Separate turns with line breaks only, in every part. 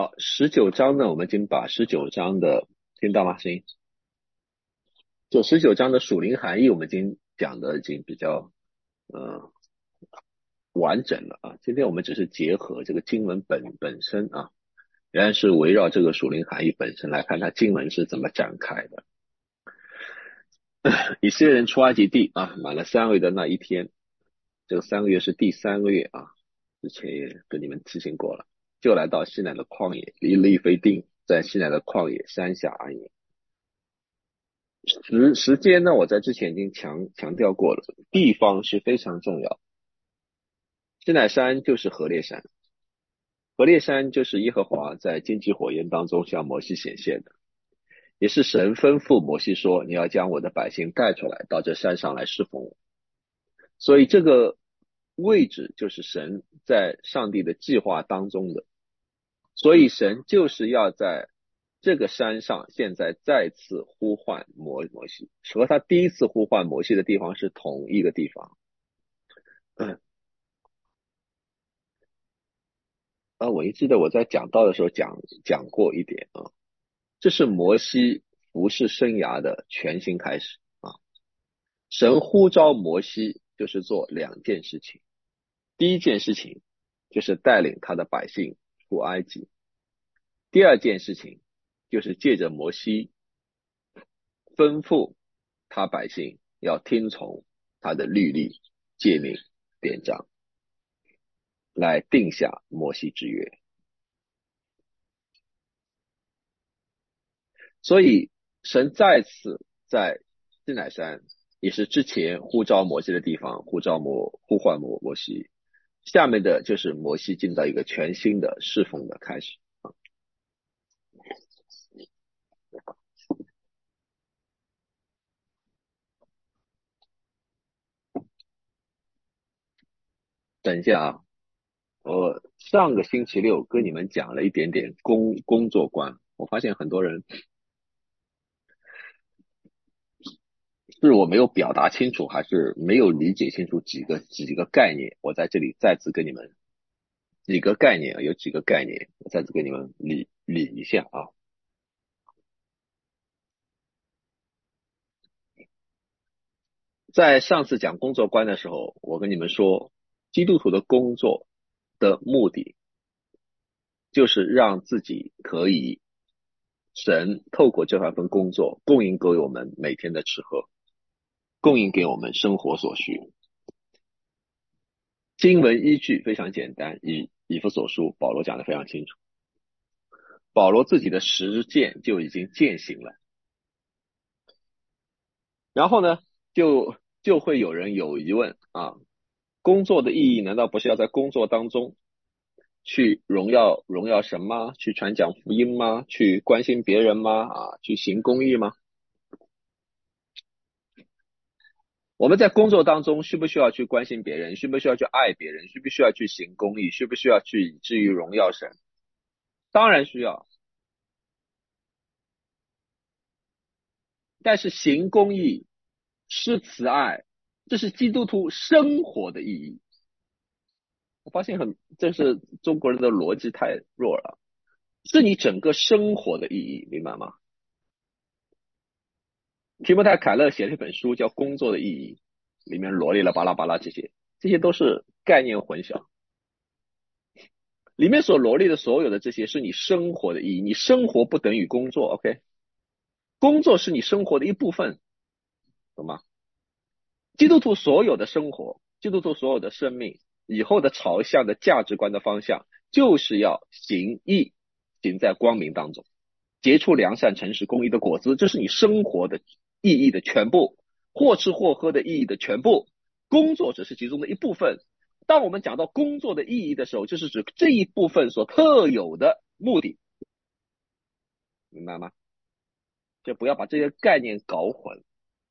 19章呢，我们已经把19章的听到吗？声音？就19章的属灵含义，我们已经讲的已经比较呃完整了啊。今天我们只是结合这个经文本身啊，仍然是围绕这个属灵含义本身来看，它经文是怎么展开的。以色列人出埃及地啊，满了3个月的那一天，这个3个月是第3个月啊，之前也跟你们提醒过了，就来到西乃的旷野，离利非定，在西乃的旷野山下安营。时间呢，我在之前已经强调过了，地方是非常重要。西乃山就是何烈山，何烈山就是耶和华在荆棘火焰当中向摩西显现的，也是神吩咐摩西说：“你要将我的百姓带出来，到这山上来侍奉我。”所以这个位置就是神在上帝的计划当中的，所以神就是要在这个山上，现在再次呼唤摩西，和他第一次呼唤摩西的地方是同一个地方。我一记得我在讲道的时候讲过一点啊，这是摩西服侍生涯的全新开始啊。神呼召摩西就是做2件事情，第一件事情就是带领他的百姓出埃及，第二件事情就是借着摩西吩咐他百姓要听从他的律例、诫命、典章，来定下摩西之约。所以神再次在西乃山，也是之前呼召摩西的地方，呼唤摩西。下面的就是摩西进到一个全新的侍奉的开始。等一下啊，我上个星期六跟你们讲了一点点工作观，我发现很多人是我没有表达清楚，还是没有理解清楚几个概念。我在这里再次跟你们几个概念啊，有几个概念，我再次跟你们理一下啊。在上次讲工作观的时候，我跟你们说，基督徒的工作的目的就是让自己可以神透过这份工作供应给我们每天的吃喝，供应给我们生活所需。经文依据非常简单，以弗所书保罗讲得非常清楚，保罗自己的实践就已经践行了。然后呢，就会有人有疑问啊，工作的意义难道不是要在工作当中去荣耀神吗？去传讲福音吗？去关心别人吗？去行公义吗？我们在工作当中需不需要去关心别人？需不需要去爱别人？需不需要去行公义？需不需要去以至于荣耀神？当然需要。但是行公义、施慈爱，这是基督徒生活的意义。我发现这是中国人的逻辑太弱了，是你整个生活的意义，明白吗？提莫泰·凯勒写了一本书叫《工作的意义》，里面罗列了巴拉巴拉这些都是概念混淆。里面所罗列的所有的这些是你生活的意义，你生活不等于工作 ，OK？工作是你生活的一部分，懂吗？基督徒所有的生活，基督徒所有的生命，以后的朝向的价值观的方向，就是要行义，行在光明当中，结出良善、诚实、公义的果子，这是你生活的意义的全部，或吃或喝的意义的全部，工作只是其中的一部分。当我们讲到工作的意义的时候，就是指这一部分所特有的目的，明白吗？就不要把这些概念搞混。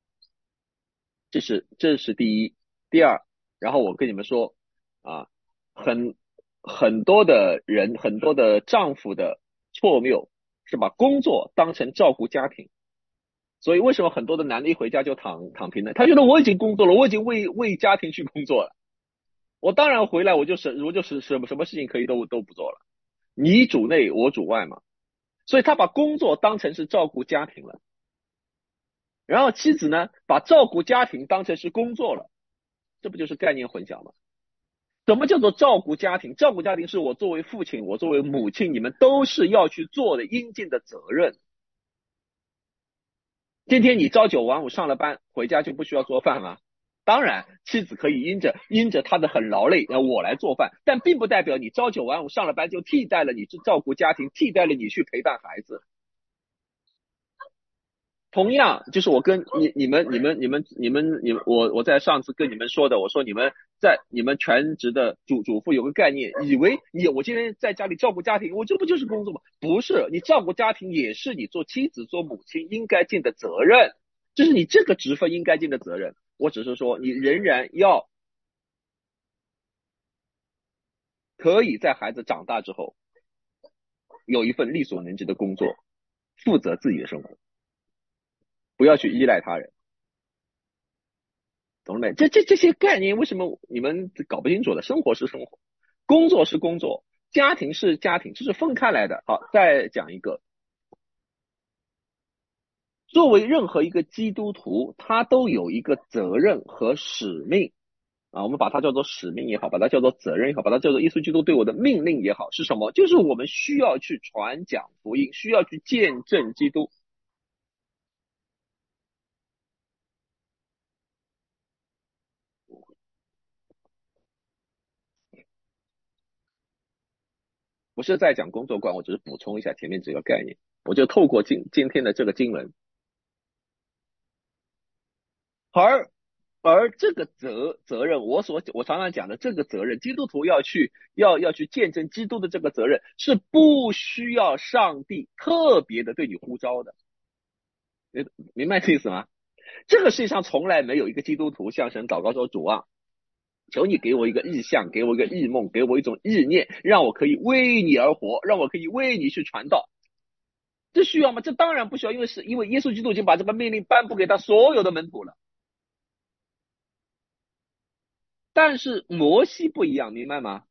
这是第一。第二，然后我跟你们说啊，很很多的人，很多的丈夫的错谬是把工作当成照顾家庭，所以为什么很多的男的一回家就躺平呢？他觉得我已经工作了，我已经为家庭去工作了，我当然回来我就是什么事情可以都不做了。 你主内我主外嘛，所以他把工作当成是照顾家庭了，然后妻子呢把照顾家庭当成是工作了，这不就是概念混淆吗？什么叫做照顾家庭？照顾家庭是我作为父亲，我作为母亲，你们都是要去做的应尽的责任。今天你朝九晚五上了班，回家就不需要做饭吗？当然，妻子可以因着他的很劳累，我来做饭，但并不代表你朝九晚五上了班就替代了你去照顾家庭，替代了你去陪伴孩子。同样，就是我跟你们，我在上次跟你们说的，我说你们全职的主妇有个概念，以为我今天在家里照顾家庭，我这不就是工作吗？不是，你照顾家庭也是你做妻子做母亲应该尽的责任，这是你这个职分应该尽的责任。我只是说，你仍然要可以在孩子长大之后有一份力所能及的工作，负责自己的生活，不要去依赖他人。懂了没？这些概念为什么你们搞不清楚的？生活是生活，工作是工作，家庭是家庭，这是分开来的。好，再讲一个，作为任何一个基督徒，他都有一个责任和使命啊，我们把它叫做使命也好，把它叫做责任也好，把它叫做耶稣基督对我的命令也好，是什么？就是我们需要去传讲福音，需要去见证基督。不是在讲工作观，我只是补充一下前面几个概念。我就透过今天的这个经文，而这个责任，我常常讲的这个责任，基督徒要去见证基督的这个责任，是不需要上帝特别的对你呼召的，明白这意思吗？这个世界上从来没有一个基督徒向神祷告说主啊，求你给我一个意向，给我一个异梦，给我一种意念，让我可以为你而活，让我可以为你去传道。这需要吗？这当然不需要，因为耶稣基督已经把这个命令颁布给他所有的门徒了。但是摩西不一样，明白吗？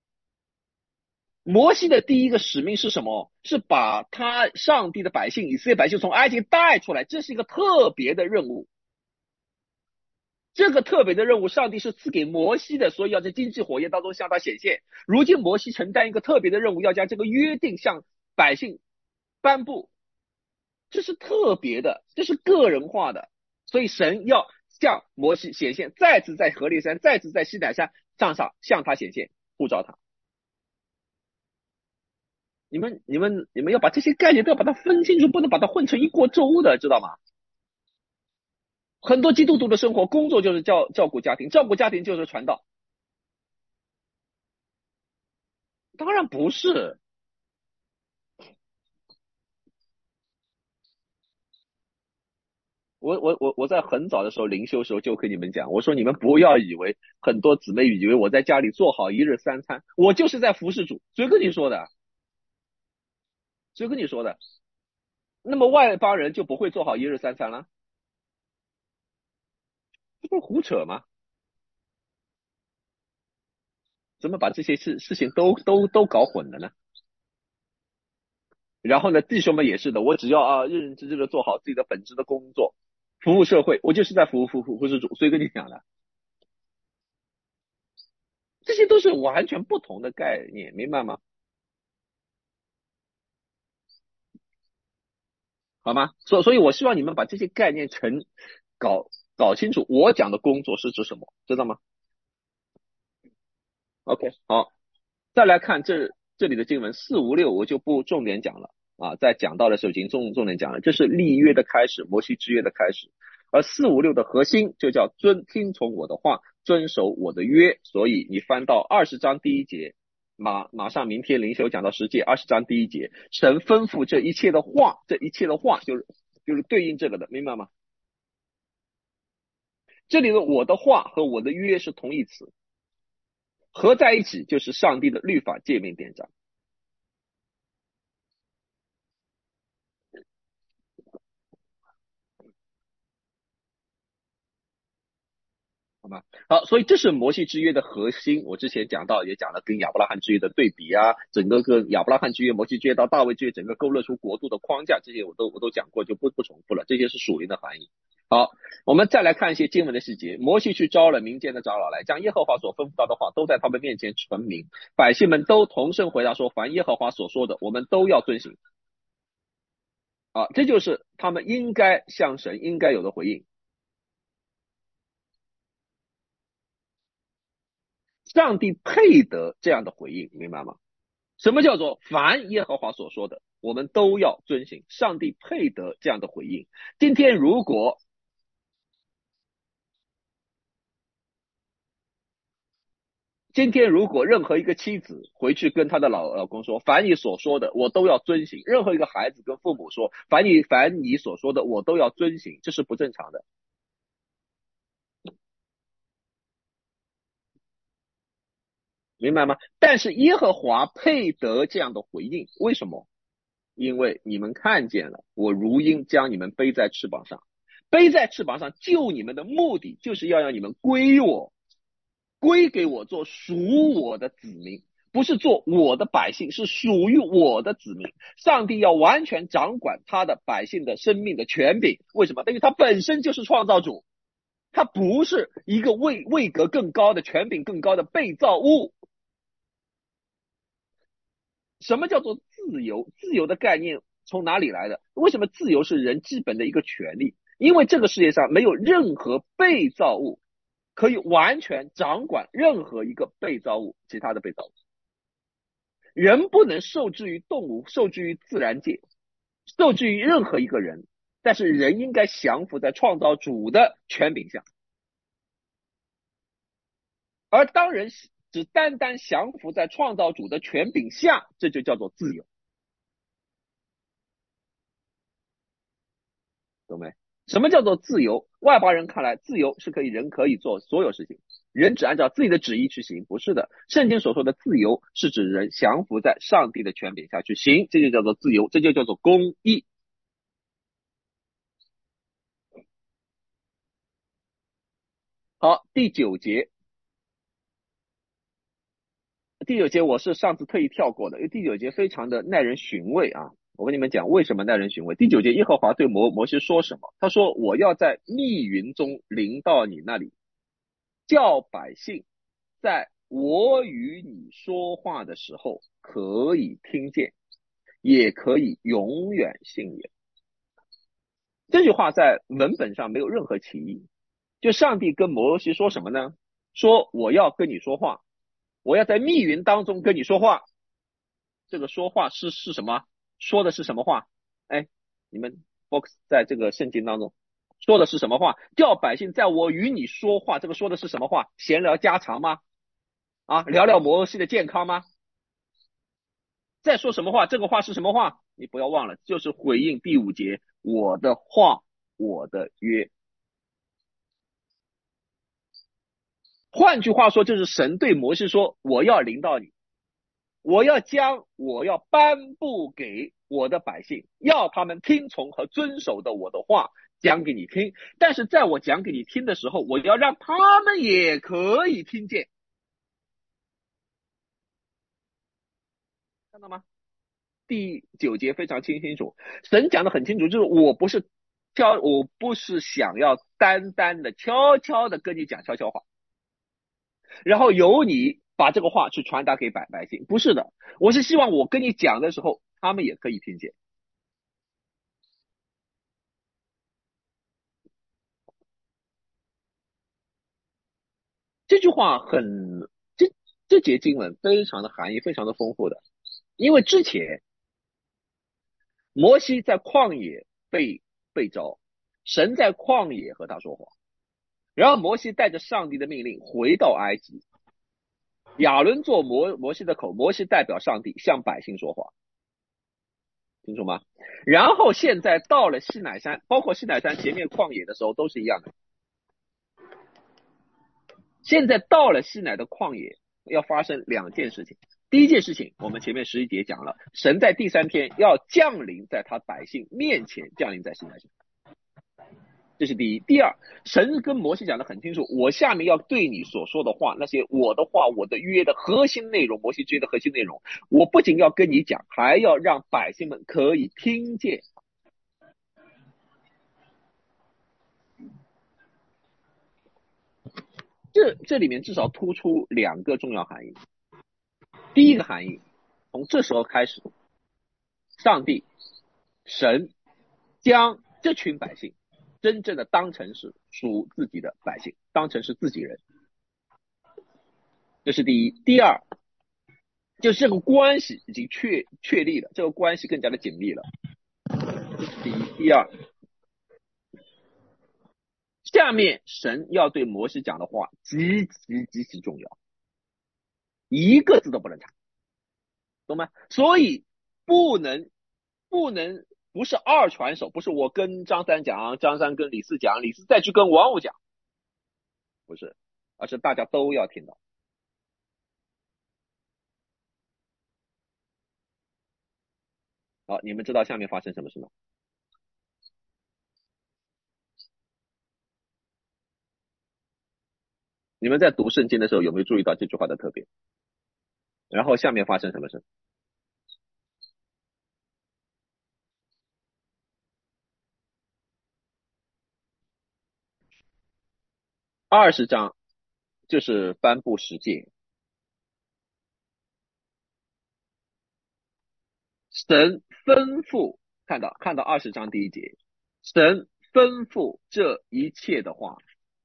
摩西的第一个使命是什么？是把上帝的百姓以色列百姓从埃及带出来，这是一个特别的任务。这个特别的任务，上帝是赐给摩西的，所以要在荆棘火焰当中向他显现。如今摩西承担一个特别的任务，要将这个约定向百姓颁布，这是特别的，这是个人化的。所以神要向摩西显现，再次在何烈山，再次在西乃山上向他显现，呼召他。你们要把这些概念都要把它分清楚，不能把它混成一锅粥的，知道吗？很多基督徒的生活工作就是照顾家庭，照顾家庭就是传道。当然不是，我在很早的时候灵修的时候就跟你们讲，我说你们不要以为很多姊妹以为我在家里做好一日三餐，我就是在服侍主。谁跟你说的？谁跟你说的？那么外邦人就不会做好一日三餐了？这不是胡扯吗？怎么把这些事情都搞混了呢？然后呢，弟兄们也是的，我只要认认真真的做好自己的本职的工作，服务社会，我就是在服侍主。所以跟你讲的，这些都是完全不同的概念，明白吗？好吗？所以，我希望你们把这些概念搞搞清楚。我讲的工作是指什么，知道吗？OK，好，再来看这里的经文4、5、6，我就不重点讲了啊，在讲到的时候已经重点讲了，这是立约的开始，摩西之约的开始，而4、5、6的核心就叫听从我的话，遵守我的约。所以你翻到20章第一节，马上明天灵修讲到10节20章第一节，神吩咐这一切的话，这一切的话就是对应这个的，明白吗？这里的我的话和我的约是同义词，合在一起就是上帝的律法诫命典章。 吗？好，所以这是摩西之约的核心。我之前讲到，也讲了跟亚伯拉罕之约的对比啊，整个跟亚伯拉罕之约、摩西之约到大卫之约，整个勾勒出国度的框架，这些我都讲过，就不重复了。这些是属灵的含义。好，我们再来看一些经文的细节。摩西去招了民间的长老来，将耶和华所吩咐到的话都在他们面前陈明。百姓们都同声回答说：凡耶和华所说的，我们都要遵行。啊，这就是他们应该向神应该有的回应。上帝配得这样的回应，明白吗？什么叫做凡耶和华所说的，我们都要遵行？上帝配得这样的回应。今天如果任何一个妻子回去跟她的老公说，凡你所说的我都要遵行；任何一个孩子跟父母说，凡你所说的我都要遵行，这是不正常的，明白吗？但是耶和华配得这样的回应，为什么？因为你们看见了，我如鹰将你们背在翅膀上，背在翅膀上救你们的目的，就是要让你们归给我，做属我的子民，不是做我的百姓，是属于我的子民。上帝要完全掌管他的百姓的生命的权柄，为什么？因为他本身就是创造主，他不是一个位格更高的、权柄更高的被造物。什么叫做自由？自由的概念从哪里来的？为什么自由是人基本的一个权利？因为这个世界上没有任何被造物可以完全掌管任何一个被造物，其他的被造物。人不能受制于动物，受制于自然界，受制于任何一个人，但是人应该降服在创造主的权柄下。而当人只单单降服在创造主的权柄下，这就叫做自由，懂没？什么叫做自由？外邦人看来，自由是人可以做所有事情，人只按照自己的旨意去行，不是的。圣经所说的自由，是指人降服在上帝的权柄下去行，这就叫做自由，这就叫做公义。好，第九节我是上次特意跳过的，因为第九节非常的耐人寻味啊。我跟你们讲为什么耐人寻味。第九节耶和华对摩西说什么？他说：我要在密云中临到你那里，叫百姓在我与你说话的时候可以听见，也可以永远信仰。这句话在文本上没有任何歧义。就上帝跟摩西说什么呢？说我要跟你说话，我要在密云当中跟你说话。这个说话是什么？说的是什么话？哎，你们 Fox 在这个圣经当中说的是什么话？叫百姓在我与你说话，这个说的是什么话？闲聊家常吗？啊，聊聊摩西的健康吗？再说什么话？这个话是什么话？你不要忘了，就是回应第五节，我的话，我的约。换句话说，就是神对摩西说：我要临到你，我要颁布给我的百姓，要他们听从和遵守的我的话讲给你听。但是在我讲给你听的时候，我要让他们也可以听见，看到吗？第九节非常清楚，神讲的很清楚，就是我不是想要单单的悄悄的跟你讲悄悄话，然后由你把这个话去传达给百姓，不是的，我是希望我跟你讲的时候，他们也可以听见。这句话这节经文非常的含义非常的丰富的，因为之前摩西在旷野被召，神在旷野和他说话，然后摩西带着上帝的命令回到埃及，亚伦做摩西的口，摩西代表上帝向百姓说话，清楚吗？然后现在到了西乃山，包括西乃山前面旷野的时候都是一样的，现在到了西乃的旷野，要发生两件事情。第一件事情，我们前面11节讲了，神在第3天要降临在他百姓面前，降临在西乃山。 这是第一。第二，神跟摩西讲的很清楚，我下面要对你所说的话，那些我的话，我的约的核心内容，摩西约的核心内容，我不仅要跟你讲，还要让百姓们可以听见。这里面至少突出2个重要含义。第一个含义，从这时候开始，上帝、神将这群百姓真正的当成是属自己的百姓，当成是自己人。这是第一。第二，就是这个关系已经确立了，这个关系更加的紧密了。这是第一。第二，下面神要对摩西讲的话极其重要，一个字都不能差，懂吗？所以不能不是二传手，不是我跟张三讲，张三跟李四讲，李四再去跟王五讲，不是，而是大家都要听到。好，你们知道下面发生什么事吗？你们在读圣经的时候有没有注意到这句话的特别？然后下面发生什么事？20章就是颁布十诫，神吩咐，看到20章第一节，神吩咐这一切的话。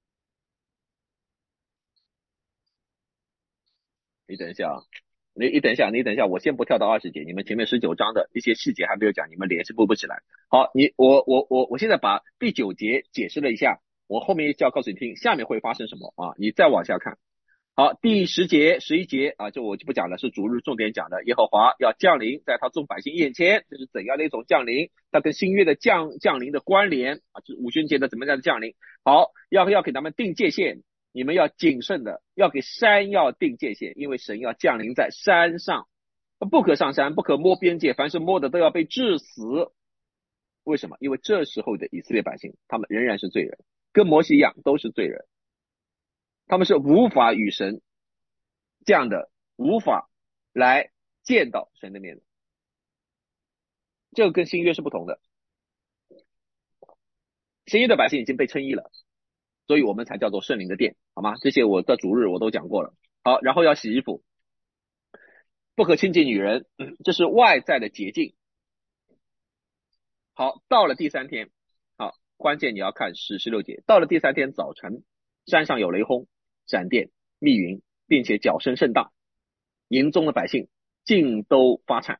你等一下啊，你等一下，我先不跳到20节，你们前面19章的一些细节还没有讲，你们联系不起来。好，我现在把第9节解释了一下，我后面就要告诉你听下面会发生什么啊，你再往下看。好，第10节、11节啊，这我就不讲了，是主日重点讲的。耶和华要降临在他众百姓眼前，这是怎样的一种降临？它跟新约的降临的关联啊，这五旬节的怎么样的降临？好，要给他们定界限，你们要谨慎的，要给山要定界限，因为神要降临在山上，不可上山，不可摸边界，凡是摸的都要被治死。为什么？因为这时候的以色列百姓，他们仍然是罪人，跟摩西一样都是罪人。他们是无法与神这样的，无法来见到神的面的。这个跟新约是不同的。新约的百姓已经被称义了，所以我们才叫做圣灵的殿，好吗？这些我的主日我都讲过了。好，然后要洗衣服，不可亲近女人，这是外在的洁净。好，到了第3天，好，关键你要看16节。到了第3天早晨，山上有雷轰、闪电、密云，并且角声甚大，营中的百姓尽都发颤。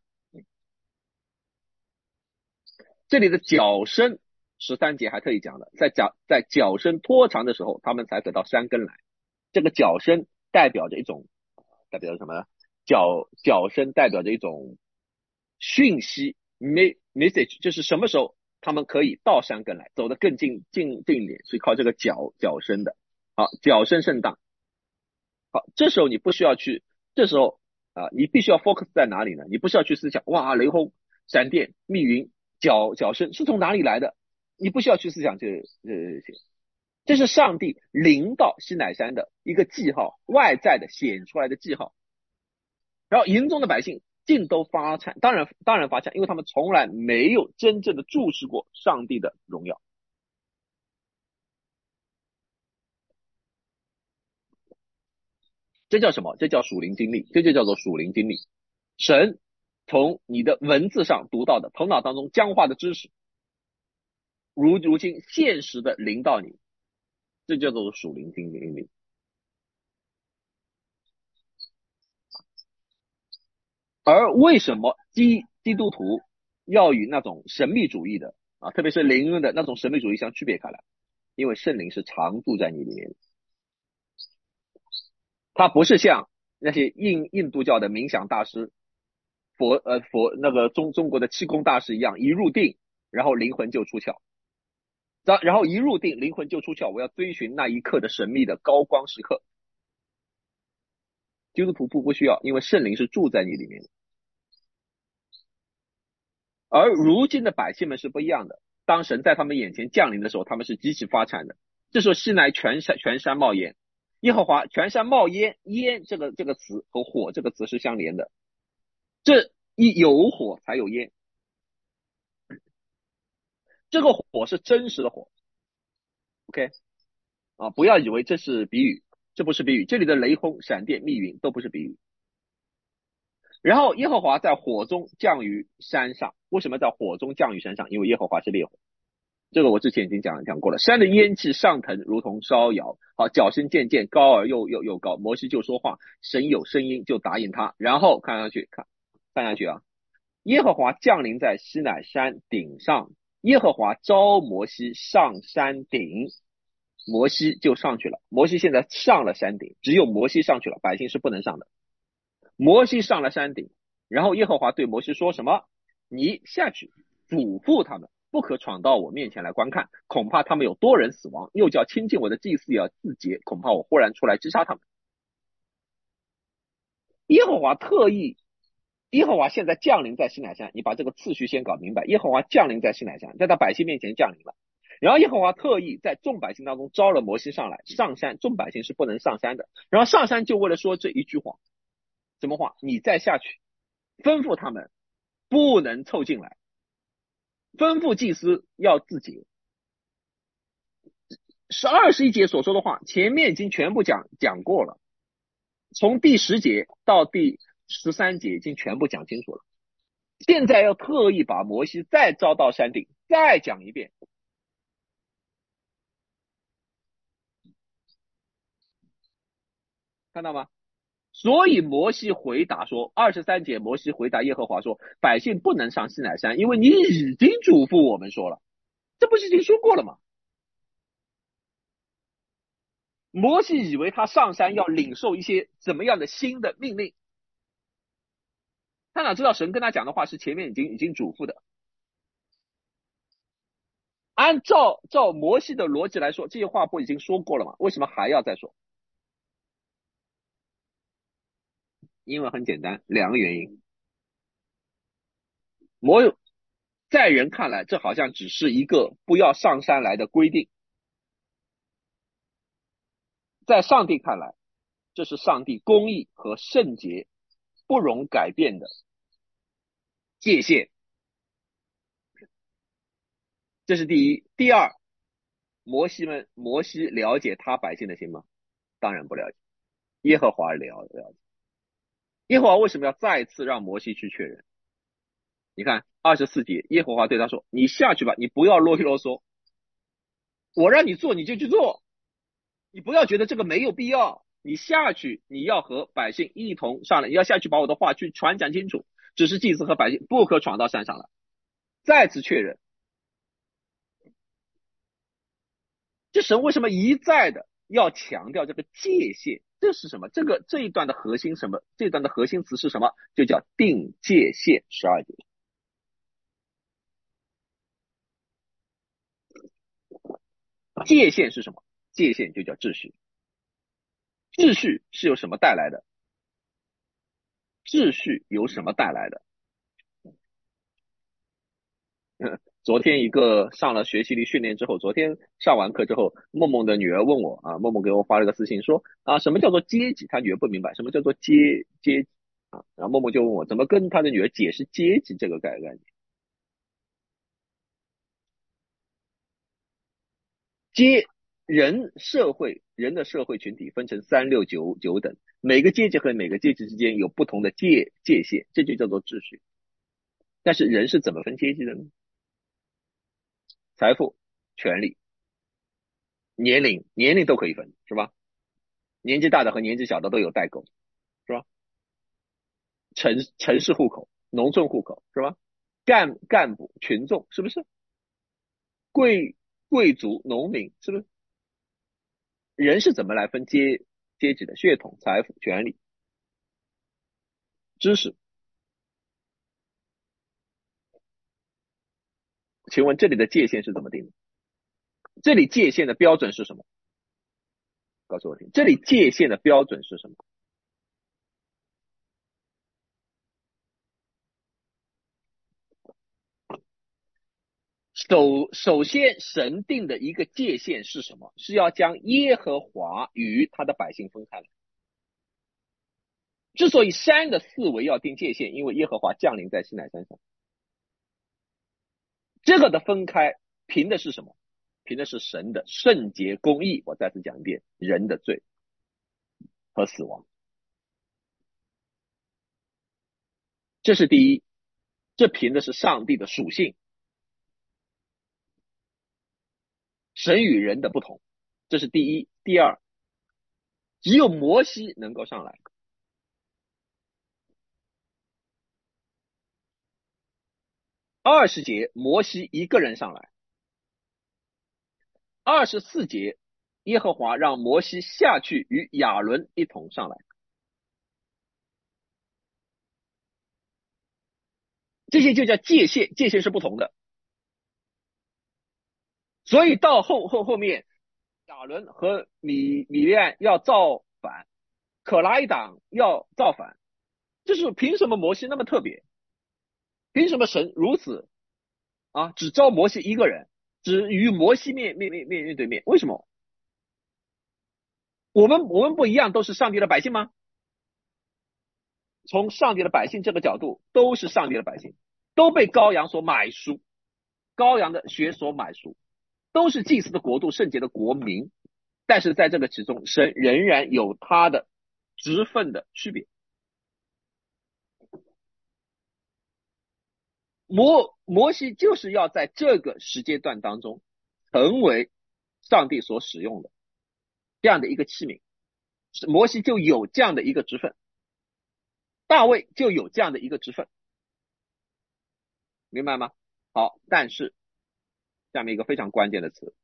这里的角声13节还特意讲了，在角声拖长的时候，他们才得到山根来。这个角声代表着一种，代表着什么呢？角声代表着一种讯息 message， 就是什么时候他们可以到山根来，走得更近一点，所以靠这个角声的。好，角声甚大。好，这时候你不需要去，这时候你必须要 focus 在哪里呢？你不需要去思想，哇，雷轰、闪电、密云、角声是从哪里来的？你不需要去思想这些，这是上帝临到西乃山的一个记号，外在的显出来的记号。然后营中的百姓尽都发颤，当然发颤，因为他们从来没有真正的注视过上帝的荣耀。这叫什么？这叫属灵经历，这就叫做属灵经历。神从你的文字上读到的，头脑当中僵化的知识，如今现实的临到你，这叫做属灵经历。而为什么基督徒要与那种神秘主义的特别是灵恩的那种神秘主义相区别开来？因为圣灵是常住在你里面，它不是像那些印度教的冥想大师、佛那个中国的气功大师一样，一入定，然后灵魂就出窍。然后一入定，灵魂就出窍，我要追寻那一刻的神秘的高光时刻。基督徒不需要，因为圣灵是住在你里面的。而如今的百姓们是不一样的， 当神在他们眼前降临的时候，他们是极其发颤的。这时候西乃全山冒烟，耶和华全山冒烟，烟这个词和火这个词是相连的，这一有火才有烟，这个火是真实的火。OK 啊，不要以为这是比喻，这不是比喻，这里的雷轰、闪电、密云都不是比喻。然后耶和华在火中降于山上，为什么在火中降于山上？因为耶和华是烈火。这个我之前已经讲过了。山的烟气上腾，如同烧窑。好，角声渐渐高而又高。摩西就说话，神有声音就答应他。然后看下去啊，耶和华降临在西乃山顶上，耶和华召摩西上山顶，摩西就上去了。摩西现在上了山顶，只有摩西上去了，百姓是不能上的。摩西上了山顶，然后耶和华对摩西说什么？你下去嘱咐他们，不可闯到我面前来观看，恐怕他们有多人死亡，又叫亲近我的祭司也要自洁，恐怕我忽然出来击杀他们。耶和华特意，耶和华现在降临在西乃山，你把这个次序先搞明白。耶和华降临在西乃山，在他百姓面前降临了。然后耶和华特意在众百姓当中招了摩西上来，上山，众百姓是不能上山的。然后上山就为了说这一句话，什么话？你再下去，吩咐他们不能凑近来，吩咐祭司要自洁。是21节所说的话，前面已经全部讲过了，从第10节到第13节已经全部讲清楚了。现在要特意把摩西再招到山顶，再讲一遍，看到吗？所以摩西回答说，23节摩西回答耶和华说，百姓不能上西乃山，因为你已经嘱咐我们说了，这不是已经说过了吗？摩西以为他上山要领受一些怎么样的新的命令，他哪知道神跟他讲的话是前面已经嘱咐的。按照摩西的逻辑来说，这些话不已经说过了吗？为什么还要再说？因为很简单，两个原因。在人看来，这好像只是一个不要上山来的规定，在上帝看来，这是上帝公义和圣洁不容改变的界限。这是第一。第二，摩西了解他百姓的心吗？当然不了解。耶和华了解。耶和华为什么要再次让摩西去确认？你看24节，耶和华对他说：“你下去吧，你不要啰里啰嗦，我让你做你就去做，你不要觉得这个没有必要。你下去，你要和百姓一同上来，你要下去把我的话去传讲清楚。只是祭司和百姓不可闯到山上来。”再次确认，这神为什么一再的要强调这个界限？这是什么？这一段的核心什么？这一段的核心词是什么？就叫定界限。12节。界限是什么？界限就叫秩序。秩序是由什么带来的？秩序由什么带来的？昨天一个上了学习力训练之后，昨天上完课之后，梦梦的女儿问我啊，梦梦给我发了个私信说啊，什么叫做阶级？她女儿不明白什么叫做阶级啊，然后梦梦就问我怎么跟她的女儿解释阶级这个概念。阶人的社会群体分成3、6、9等，每个阶级和每个阶级之间有不同的界限，这就叫做秩序。但是人是怎么分阶级的呢？财富、权利、年龄都可以分，是吧？年纪大的和年纪小的都有代沟，是吧？城市户口、农村户口，是吧？干部、群众，是不是？贵贵族、农民，是不是？人是怎么来分阶级的？血统、财富、权利、知识。请问这里的界限是怎么定的？这里界限的标准是什么？告诉我听，这里界限的标准是什么？ 首先神定的一个界限是什么？是要将耶和华与他的百姓分开来。之所以山的四围要定界限，因为耶和华降临在西乃山上。这个的分开凭的是什么？凭的是神的圣洁公义。我再次讲一遍，人的罪和死亡，这是第一。这凭的是上帝的属性，神与人的不同，这是第一。第二，只有摩西能够上来。20节，摩西一个人上来。24节，耶和华让摩西下去与亚伦一同上来。这些就叫界限，界限是不同的。所以到后面，亚伦和米利暗要造反，可拉一党要造反，就是凭什么摩西那么特别？凭什么神如此只招摩西一个人，只与摩西面对面？为什么？我们不一样，都是上帝的百姓吗？从上帝的百姓这个角度，都是上帝的百姓，都被羔羊所买赎，羔羊的血所买赎，都是祭司的国度，圣洁的国民。但是在这个其中，神仍然有他的职分的区别。摩西就是要在这个时间段当中成为上帝所使用的这样的一个器皿，摩西就有这样的一个职分，大卫就有这样的一个职分，明白吗？好，但是下面一个非常关键的词，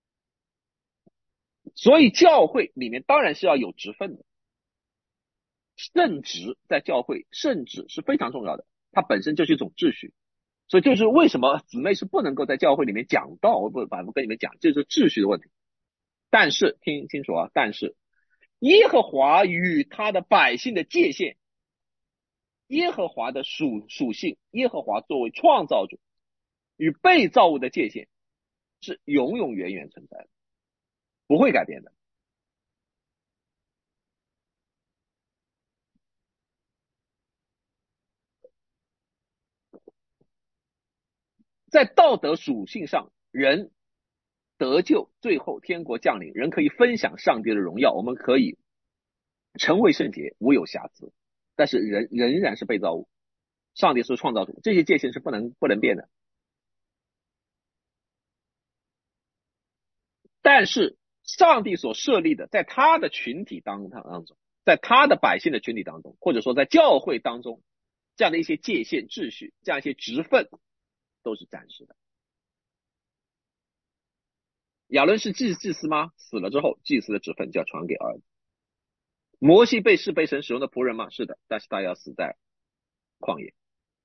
所以教会里面当然是要有职分的，圣职在教会，圣职是非常重要的，它本身就是一种秩序。所以就是为什么姊妹是不能够在教会里面讲道，我不反复跟你们讲，这是秩序的问题。但是听清楚但是耶和华与他的百姓的界限，耶和华的属性，耶和华作为创造主与被造物的界限是永永远远存在的，不会改变的。在道德属性上，人得救，最后天国降临，人可以分享上帝的荣耀，我们可以成为圣洁，无有瑕疵。但是人仍然是被造物，上帝是创造主，这些界限是不能变的。但是上帝所设立的，在他的群体当中，在他的百姓的群体当中，或者说在教会当中，这样的一些界限秩序，这样一些职分，都是暂时的。亚伦是祭司吗？死了之后，祭司的职分就要传给儿子。摩西是被神使用的仆人吗？是的，但是他要死在旷野，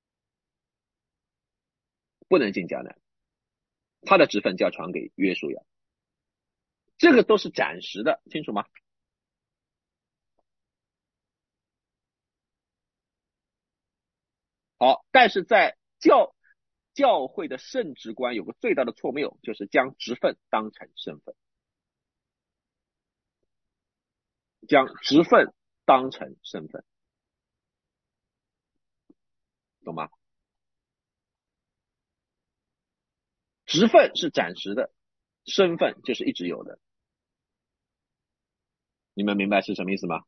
不能进迦南，他的职分就要传给约书亚。这个都是暂时的，清楚吗？好，但是在教会的圣职观有个最大的错谬，就是将职分当成身份，将职分当成身份，懂吗？职分是暂时的，身份就是一直有的。你们明白是什么意思吗？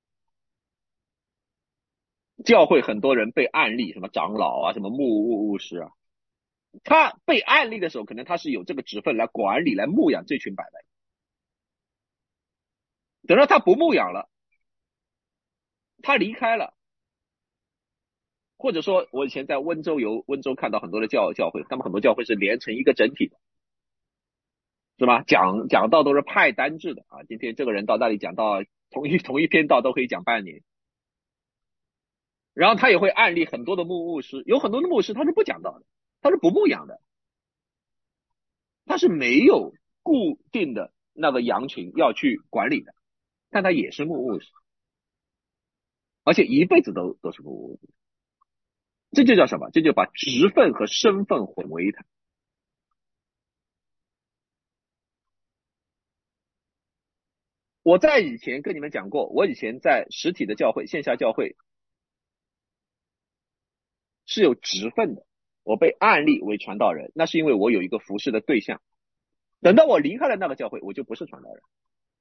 教会很多人被案例，什么长老什么牧师他被案例的时候，可能他是有这个职分来管理、来牧养这群百姓。等到他不牧养了，他离开了，或者说，我以前在温州看到很多的教会，他们很多教会是连成一个整体的，是吧？讲道都是派单制的今天这个人到那里讲道，同一篇道都可以讲半年。然后他也会案例很多的牧师，有很多的牧师他是不讲道的，他是不牧养的，他是没有固定的那个羊群要去管理的，但他也是牧师，而且一辈子都是牧师。这就叫什么？这就把职分和身份混为一谈。 我在以前跟你们讲过，我以前在实体的教会、线下教会是有职分的，我被按立为传道人，那是因为我有一个服侍的对象。等到我离开了那个教会，我就不是传道人。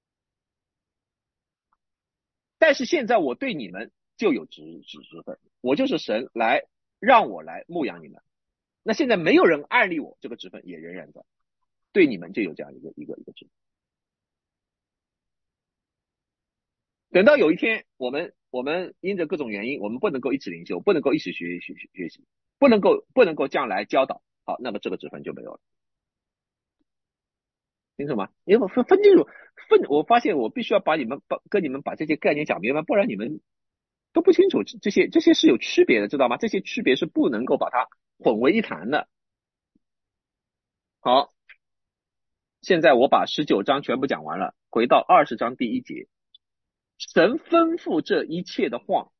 但是现在我对你们就有职分，我就是神来让我来牧养你们。那现在没有人按立我，这个职分也仍然在，对你们就有这样一个职分。等到有一天，我们因着各种原因，我们不能够一起灵修，不能够一起学习，不能够将来教导，好，那么这个职分就没有了，清楚吗？因为分清楚，我发现我必须要跟你们把这些概念讲明白，不然你们都不清楚这些是有区别的，知道吗？这些区别是不能够把它混为一谈的。好，现在我把19章全部讲完了，回到20章第1节，神吩咐这一切的话，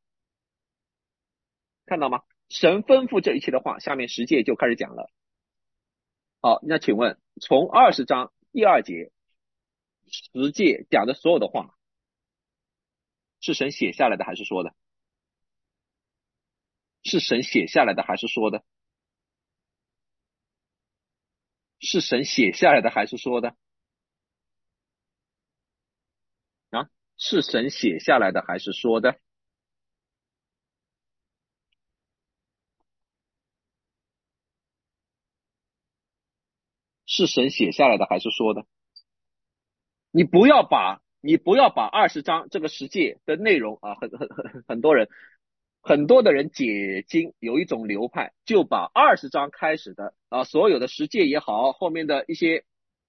看到吗？神吩咐这一切的话，下面10节就开始讲了。好，那请问从20章第2节10节讲的所有的话，是神写下来的还是说的？是神写下来的还是说的？是神写下来的还是说的？啊，是神写下来的还是说的？是神写下来的还是说的？你不要把20章这个10节的内容啊，很多的人解经有一种流派，就把20章开始的所有的10节也好，后面的一些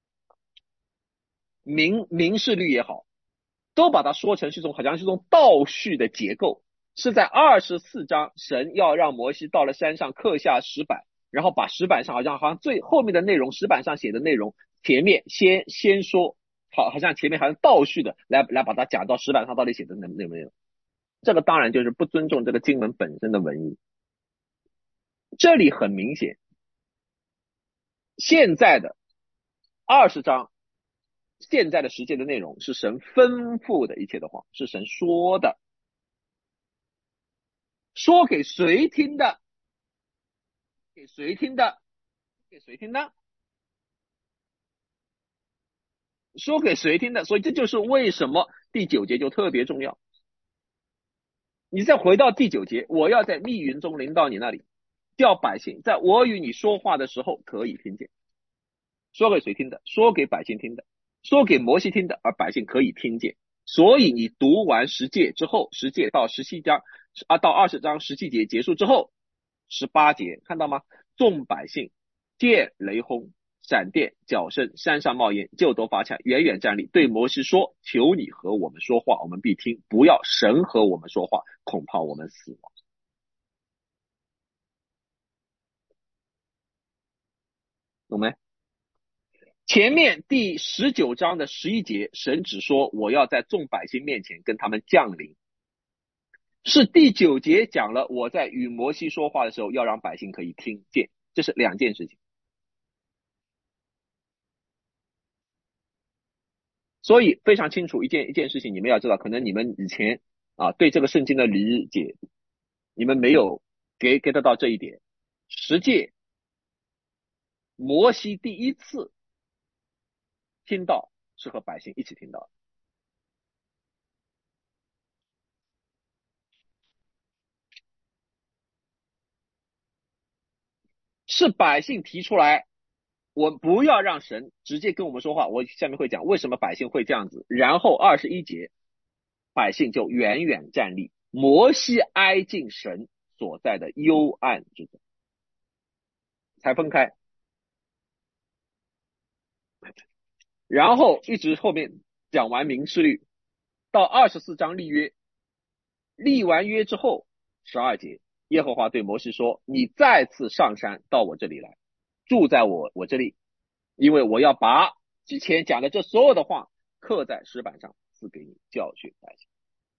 明示律也好，都把它说成是一种好像是一种倒叙的结构，是在24章神要让摩西到了山上刻下石板，然后把石板上好像最后面的内容，石板上写的内容前面先说，好像前面好像倒叙的来把它讲到石板上到底写的内容。这个当然就是不尊重这个经文本身的文意。这里很明显，现在的20章，现在的10节的内容是神吩咐的一切的话，是神说的，说给谁听的？给谁听的？给谁听的？说给谁听的？所以这就是为什么第9节就特别重要。你再回到第9节，我要在密云中临到你那里，叫百姓在我与你说话的时候可以听见。说给谁听的？说给百姓听的，说给摩西听的，而百姓可以听见。所以你读完10节之后，10节到17章到20章17节结束之后，18节看到吗？众百姓见雷轰、闪电、脚声、山上冒烟，就都发起来，远远站立，对摩西说：“求你和我们说话，我们必听；不要神和我们说话，恐怕我们死亡。”懂没？前面第19章的11节，神只说我要在众百姓面前跟他们降临，是第9节讲了我在与摩西说话的时候要让百姓可以听见，这是两件事情。所以非常清楚一件事情，你们要知道，可能你们以前对这个圣经的理解，你们没有get 到这一点。10诫，摩西第一次听到是和百姓一起听到的，是百姓提出来，我不要让神直接跟我们说话。我下面会讲为什么百姓会这样子。然后21节，百姓就远远站立，摩西挨近神所在的幽暗之中，才分开。然后一直后面讲完民事律，到24章立约，立完约之后，12节，耶和华对摩西说：“你再次上山到我这里来，住在我这里，因为我要把之前讲的这所有的话刻在石板上，赐给你教训百姓。”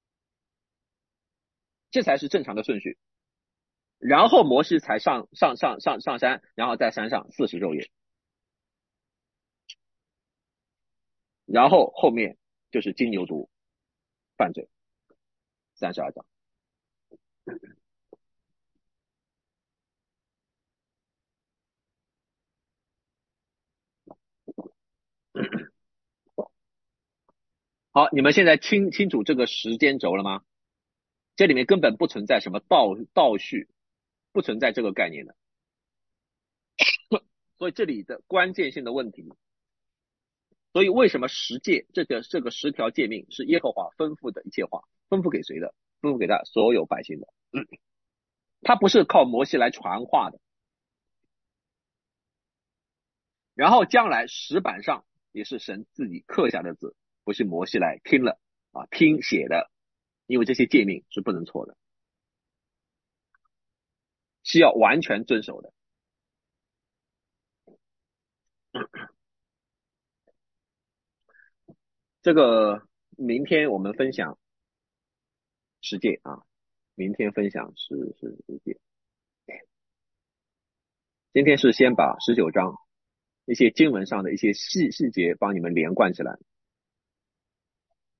这才是正常的顺序。然后摩西才上山，然后在山上40昼夜，然后后面就是金牛犊犯罪32章。好，你们现在清楚这个时间轴了吗？这里面根本不存在什么倒叙，不存在这个概念的。所以这里的关键性的问题，所以为什么十诫这个10条诫命是耶和华吩咐的一切话，吩咐给谁的？吩咐给他所有百姓的。他不是靠摩西来传话的。然后将来石板上也是神自己刻下的字，不是摩西来拼写的，因为这些诫命是不能错的，是要完全遵守的。这个明天我们分享十诫啊，明天分享十诫。今天是先把19章一些经文上的一些细节帮你们连贯起来。